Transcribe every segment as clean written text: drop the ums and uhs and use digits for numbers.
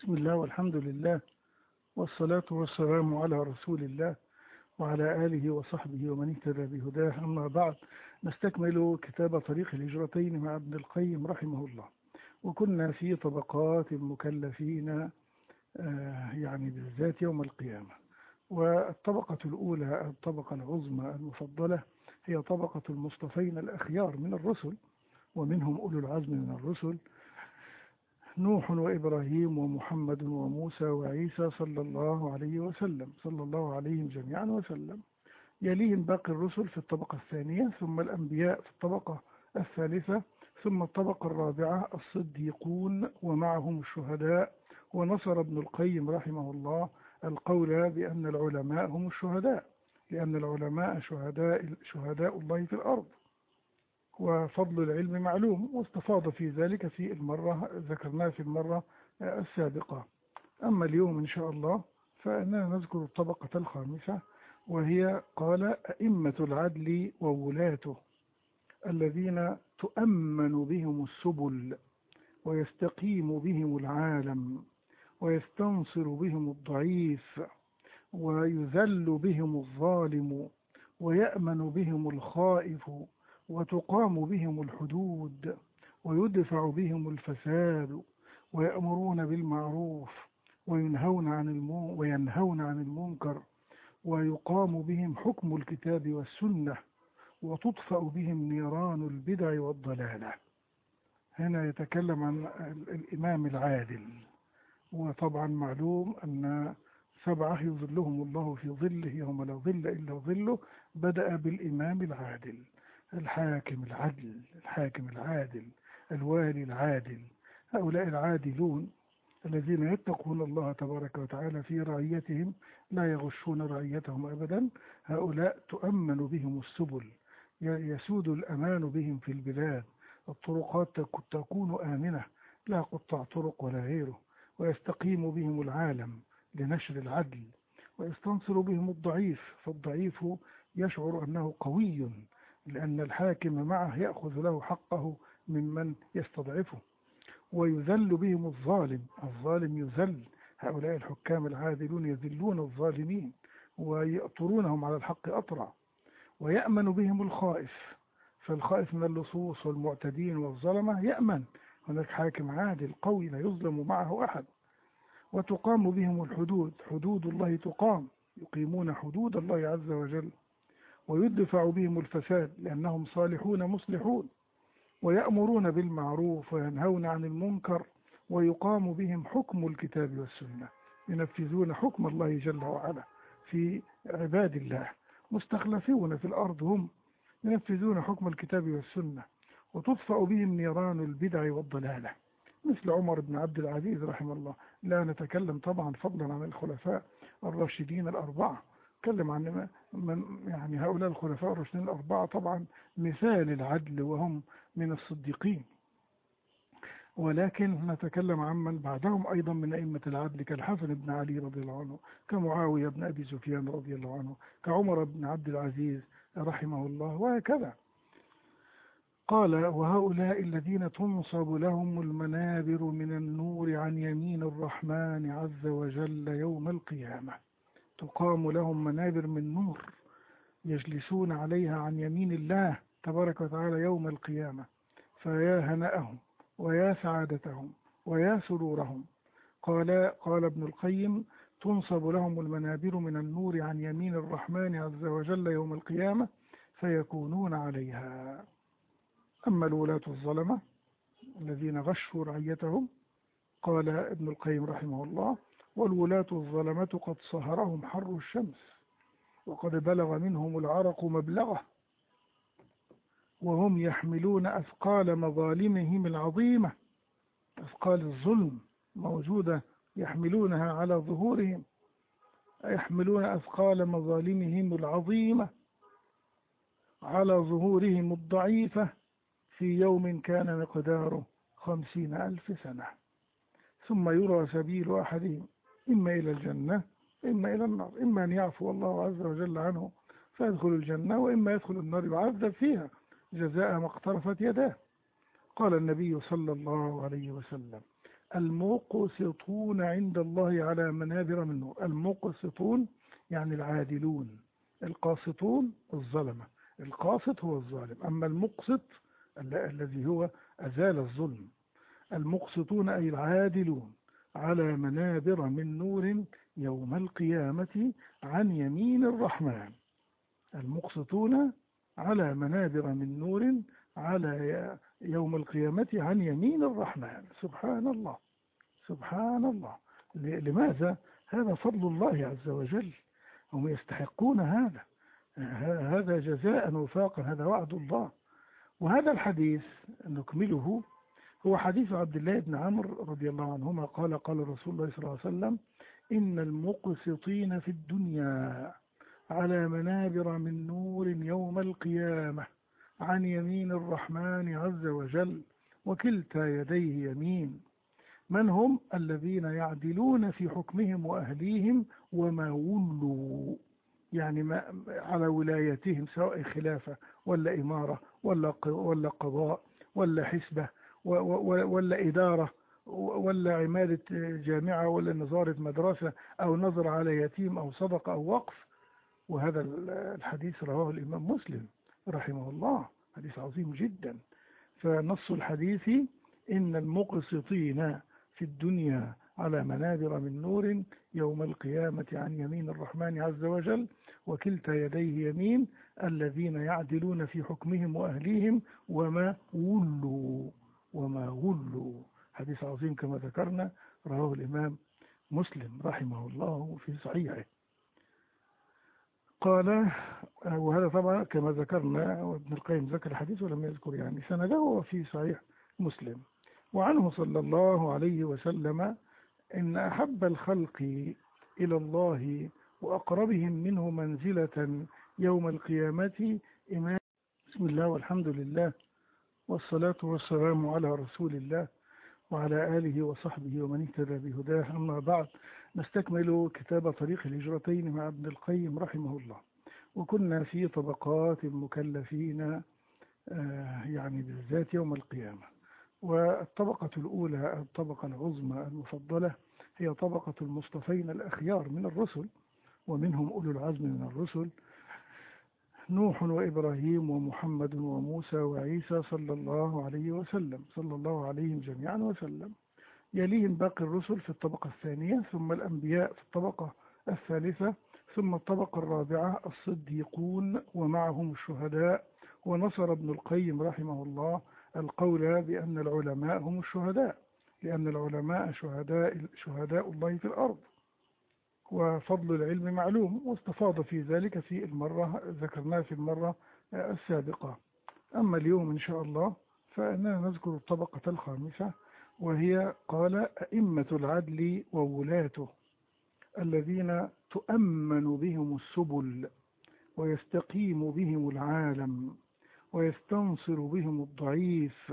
بسم الله والحمد لله والصلاة والسلام على رسول الله وعلى آله وصحبه ومن اهتدى بهداه. أما بعد، نستكمل كتاب طريق الهجرتين مع ابن القيم رحمه الله. وكنا في طبقات المكلفين يعني بالذات يوم القيامة. والطبقة الأولى الطبقة العظمى المفضلة هي طبقة المصطفين الأخيار من الرسل، ومنهم أولو العزم من الرسل: نوح وإبراهيم ومحمد وموسى وعيسى صلى الله عليه وسلم، صلى الله عليهم جميعا وسلم. يليهم باقي الرسل في الطبقة الثانية، ثم الأنبياء في الطبقة الثالثة، ثم الطبقة الرابعة الصديقون ومعهم الشهداء. ونصر ابن القيم رحمه الله القول بأن العلماء هم الشهداء، لأن العلماء شهداء الله في الأرض، وفضل العلم معلوم، واستفاض في ذلك في المرة ذكرناه في المرة السابقة. أما اليوم إن شاء الله فإننا نذكر الطبقة الخامسة، وهي قال: أئمة العدل وولاته الذين تؤمن بهم السبل ويستقيم بهم العالم ويستنصر بهم الضعيف ويذل بهم الظالم ويأمن بهم الخائف وتقام بهم الحدود ويدفع بهم الفساد ويأمرون بالمعروف وينهون عن المنكر ويقام بهم حكم الكتاب والسنة وتطفأ بهم نيران البدع والضلالة. هنا يتكلم عن الإمام العادل، وطبعا معلوم أن 7 يظلهم الله في ظله يوم لا ظل إلا ظله. بدأ بالإمام العادل، الحاكم العادل، الوالي العادل. هؤلاء العادلون الذين يتقون الله تبارك وتعالى في رعيتهم، لا يغشون رعيتهم أبدا. هؤلاء تؤمن بهم السبل، يسود الأمان بهم في البلاد، الطرقات تكون آمنة، لا قطع طرق ولا غيره. ويستقيم بهم العالم لنشر العدل، ويستنصر بهم الضعيف، فالضعيف يشعر أنه قوي، لأن الحاكم معه يأخذ له حقه ممن يستضعفه. ويذل بهم الظالم يذل. هؤلاء الحكام العادلون يذلون الظالمين ويأطرونهم على الحق أطرع. ويأمن بهم الخائف، فالخائف من اللصوص والمعتدين والظلمة يأمن، هناك حاكم عادل قوي لا يظلم معه أحد. وتقام بهم الحدود، حدود الله تقام، يقيمون حدود الله عز وجل. ويدفع بهم الفساد لأنهم صالحون مصلحون. ويأمرون بالمعروف وينهون عن المنكر، ويقام بهم حكم الكتاب والسنة، ينفذون حكم الله جل وعلا في عباد الله، مستخلفون في الأرض هم ينفذون حكم الكتاب والسنة. وتطفأ بهم نيران البدع والضلالة، مثل عمر بن عبد العزيز رحمه الله. لا نتكلم طبعا فضلا عن الخلفاء الراشدين الأربعة، نتكلم عن يعني هؤلاء الخلفاء الراشدين الأربعة طبعا مثال العدل، وهم من الصديقين. ولكن نتكلم عن من بعدهم أيضا من أئمة العدل، كالحسن بن علي رضي الله عنه، كمعاوية بن أبي سفيان رضي الله عنه، كعمر بن عبد العزيز رحمه الله، وهكذا. قال: وهؤلاء الذين تنصب لهم المنابر من النور عن يمين الرحمن عز وجل يوم القيامة. تقام لهم منابر من نور يجلسون عليها عن يمين الله تبارك وتعالى يوم القيامة، فيا هنأهم ويا سعادتهم ويا سرورهم. قال ابن القيم: تنصب لهم المنابر من النور عن يمين الرحمن عز وجل يوم القيامة فيكونون عليها. أما الولاة الظلمة الذين غشوا رعيتهم، قال ابن القيم رحمه الله: والولاة الظلمة قد صهرهم حر الشمس، وقد بلغ منهم العرق مبلغه، وهم يحملون أثقال مظالمهم العظيمة. أثقال الظلم موجودة يحملونها على ظهورهم، يحملون أثقال مظالمهم العظيمة على ظهورهم الضعيفة في يوم كان مقداره 50,000 سنة. ثم يرى سبيل أحدهم إما إلى الجنة إما إلى النار، إما أن يعفو الله عز وجل عنه فيدخل الجنة، وإما يدخل النار يعذب فيها جزاء ما اقترفت يداه. قال النبي صلى الله عليه وسلم: المقسطون عند الله على منابر من نور. المقسطون يعني العادلون، القاسطون الظلمة، القاسط هو الظالم، أما المقسط الذي هو أزال الظلم. المقسطون أي العادلون على منابر من نور يوم القيامة عن يمين الرحمن. المقسطون على منابر من نور على يوم القيامة عن يمين الرحمن. سبحان الله، سبحان الله. لماذا؟ هذا فضل الله عز وجل، هم يستحقون هذا، هذا جزاء وفاقا، هذا وعد الله. وهذا الحديث نكمله، هو حديث عبد الله بن عمرو رضي الله عنهما قال قال رسول الله صلى الله عليه وسلم: إن المقسطين في الدنيا على منابر من نور يوم القيامة عن يمين الرحمن عز وجل وكلتا يديه يمين. من هم؟ الذين يعدلون في حكمهم وأهليهم وما ولوا، يعني ما على ولايتهم، سواء خلافة ولا إمارة ولا قضاء ولا حسبة ولا إدارة ولا عمادة جامعة ولا نظارة مدرسة أو نظر على يتيم أو صدقة أو وقف. وهذا الحديث رواه الإمام مسلم رحمه الله، حديث عظيم جدا. فنص الحديث: إن المقسطين في الدنيا على منابر من نور يوم القيامة عن يمين الرحمن عز وجل وكلتا يديه يمين، الذين يعدلون في حكمهم وأهليهم وما ولوا. حديث عظيم كما ذكرنا، رواه الإمام مسلم رحمه الله في صحيحه. قال، وهذا طبعا كما ذكرنا، وابن القيم ذكر الحديث ولم يذكر يعني سنده في صحيح مسلم. وعنه صلى الله عليه وسلم: إن أحب الخلق إلى الله وأقربهم منه منزلة يوم القيامة إمام. بسم الله والحمد لله والصلاة والسلام على رسول الله وعلى آله وصحبه ومن اهتدى بهداه. أما بعد، نستكمل كتاب طريق الهجرتين مع ابن القيم رحمه الله. وكنا في طبقات المكلفين، يعني بالذات يوم القيامة. والطبقة الأولى، الطبقة العظمى المفضلة، هي طبقة المصطفين الأخيار من الرسل، ومنهم أولو العزم من الرسل: نوح وإبراهيم ومحمد وموسى وعيسى صلى الله عليه وسلم، صلى الله عليهم جميعا وسلم. يليهم باقي الرسل في الطبقة الثانية، ثم الأنبياء في الطبقة الثالثة، ثم الطبقة الرابعة الصديقون ومعهم الشهداء. ونصر ابن القيم رحمه الله القول بأن العلماء هم الشهداء، لأن العلماء شهداء الله في الأرض، وفضل العلم معلوم، واستفاض في ذلك في المرة ذكرناه في المرة السابقة. أما اليوم إن شاء الله فإننا نذكر الطبقة الخامسة، وهي قال: أئمة العدل وولاته، الذين تؤمن بهم السبل ويستقيم بهم العالم ويستنصر بهم الضعيف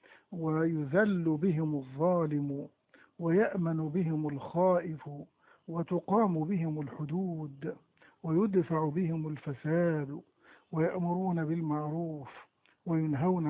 ويذل بهم الظالم ويأمن بهم الخائف وتقام بهم الحدود ويدفع بهم الفساد ويأمرون بالمعروف وينهون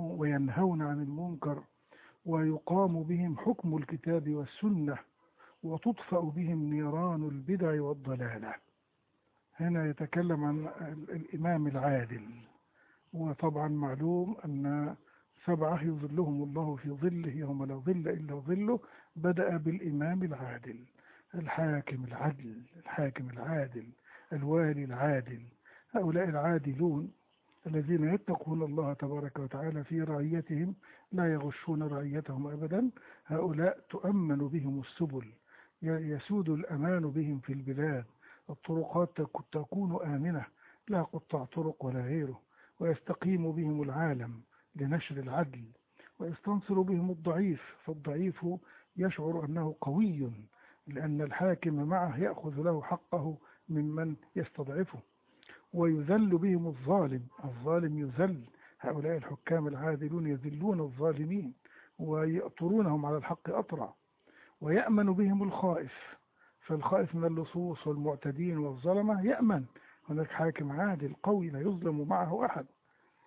عن المنكر ويقام بهم حكم الكتاب والسنة وتطفأ بهم نيران البدع والضلالة. هنا يتكلم عن الإمام العادل. وطبعا معلوم أن 7 يظلهم الله في ظله يوم لا ظل إلا ظله. بدأ بالإمام العادل، الحاكم العادل، الوالي العادل. هؤلاء العادلون الذين يتقون الله تبارك وتعالى في رعيتهم، لا يغشون رعيتهم أبدا. هؤلاء تؤمن بهم السبل، يسود الأمان بهم في البلاد، الطرقات تكون آمنة، لا قطع طرق ولا غيره. ويستقيم بهم العالم لنشر العدل، ويستنصر بهم الضعيف، فالضعيف يشعر أنه قوي، لأن الحاكم معه يأخذ له حقه ممن يستضعفه. ويذل بهم الظالم يذل. هؤلاء الحكام العادلون يذلون الظالمين ويأطرونهم على الحق أطرع. ويأمن بهم الخائف، فالخائف من اللصوص والمعتدين والظلمة يأمن، هناك حاكم عادل قوي لا يظلم معه أحد.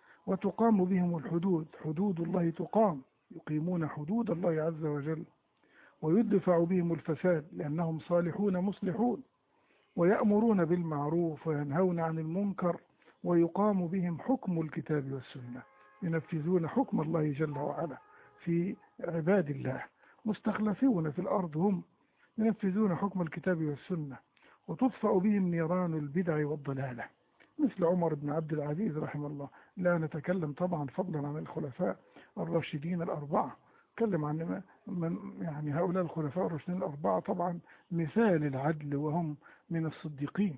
وتقام بهم الحدود، حدود الله تقام، يقيمون حدود الله عز وجل. ويدفع بهم الفساد لأنهم صالحون مصلحون، ويأمرون بالمعروف وينهون عن المنكر، ويقام بهم حكم الكتاب والسنة، ينفذون حكم الله جل وعلا في عباد الله، مستخلفون في الأرض هم ينفذون حكم الكتاب والسنة، وتطفأ بهم نيران البدع والضلالة، مثل عمر بن عبد العزيز رحمه الله. لا نتكلم طبعا فضلا عن الخلفاء الراشدين الأربعة، نتكلم عن يعني هؤلاء الخلفاء الراشدين الأربعة طبعا مثال العدل وهم من الصديقين،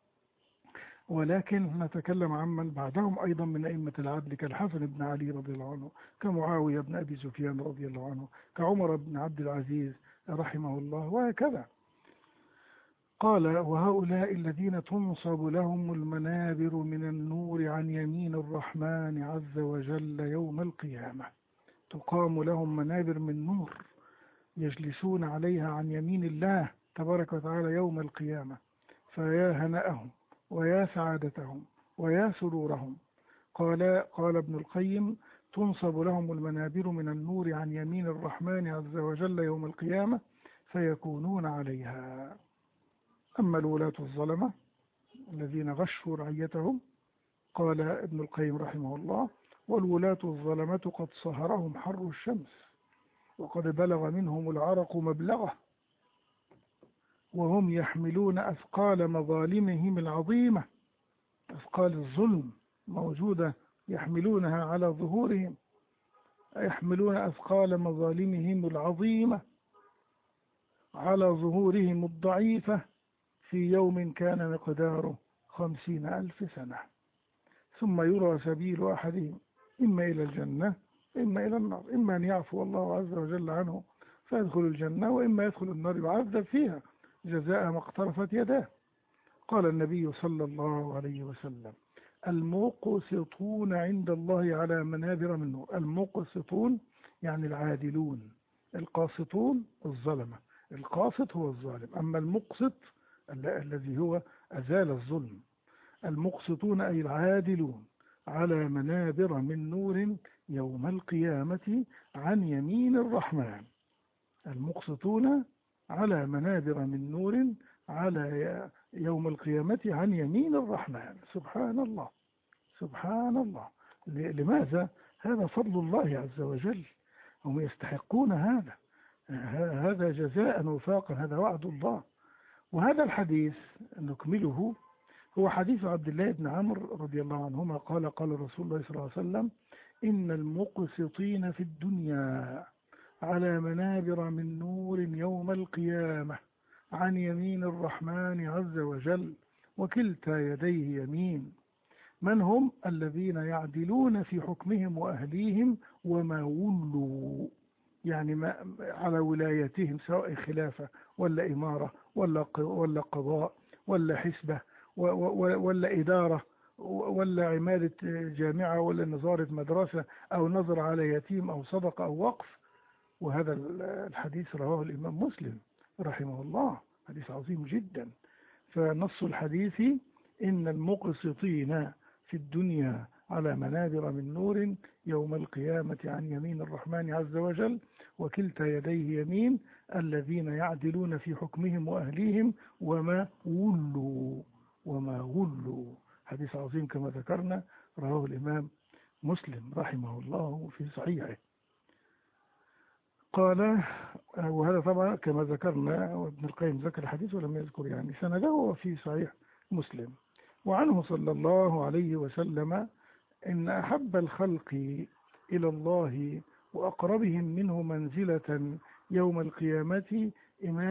ولكن نتكلم عن من بعدهم أيضا من أئمة العدل كالحسن بن علي رضي الله عنه، كمعاوية بن أبي سفيان رضي الله عنه، كعمر بن عبد العزيز رحمه الله، وهكذا. قال: وهؤلاء الذين تنصب لهم المنابر من النور عن يمين الرحمن عز وجل يوم القيامة، تقام لهم منابر من نور يجلسون عليها عن يمين الله تبارك وتعالى يوم القيامة، فيا هنأهم ويا سعادتهم ويا سرورهم. قال ابن القيم: تنصب لهم المنابر من النور عن يمين الرحمن عز وجل يوم القيامة فيكونون عليها. أما الولاة الظلمة الذين غشوا رعيتهم، قال ابن القيم رحمه الله: والولاة الظلمة قد صهرهم حر الشمس، وقد بلغ منهم العرق مبلغه، وهم يحملون أثقال مظالمهم العظيمة، أثقال الظلم موجودة يحملونها على ظهورهم، يحملون أثقال مظالمهم العظيمة على ظهورهم الضعيفة في يوم كان مقداره 50,000 سنة، ثم يرى سبيل أحدهم إما إلى الجنة إما إلى النار، إما أن يعفو الله عز وجل عنه فيدخل الجنة، وإما يدخل النار يعذب فيها جزاء ما اقترفت يداه. قال النبي صلى الله عليه وسلم: المقسطون عند الله على منابر من نور. المقسطون يعني العادلون، القاسطون الظلمة، القاسط هو الظالم، أما المقسط الذي هو أزال الظلم. المقسطون أي العادلون على منابر من نور يوم القيامة عن يمين الرحمن. المقسطون على منابر من نور على يوم القيامة عن يمين الرحمن. سبحان الله سبحان الله. لماذا؟ هذا فضل الله عز وجل، هم يستحقون هذا، هذا جزاء وفاقا، هذا وعد الله. وهذا الحديث نكمله، هو حديث عبد الله بن عمرو رضي الله عنهما قال: قال رسول الله صلى الله عليه وسلم: إن المقسطين في الدنيا على منابر من نور يوم القيامة عن يمين الرحمن عز وجل وكلتا يديه يمين. من هم؟ الذين يعدلون في حكمهم وأهليهم وما ولوا، يعني ما على ولايتهم، سواء خلافة ولا إمارة ولا قضاء ولا حسبة ولا إدارة ولا عمادة جامعة ولا نظارة مدرسة أو نظر على يتيم أو صدقة أو وقف. وهذا الحديث رواه الإمام مسلم رحمه الله، حديث عظيم جدا. فنص الحديث: إن المقسطين في الدنيا على منابر من نور يوم القيامة عن يمين الرحمن عز وجل وكلتا يديه يمين، الذين يعدلون في حكمهم وأهليهم وما ولوا. حديث عظيم كما ذكرنا، رواه الإمام مسلم رحمه الله في صحيحه. قال: وهذا طبعا كما ذكرنا، وابن القيم ذكر الحديث ولم يذكر يعني سنده في صحيح مسلم. وعنه صلى الله عليه وسلم: إن أحب الخلق إلى الله وأقربهم منه منزلة يوم القيامة إمام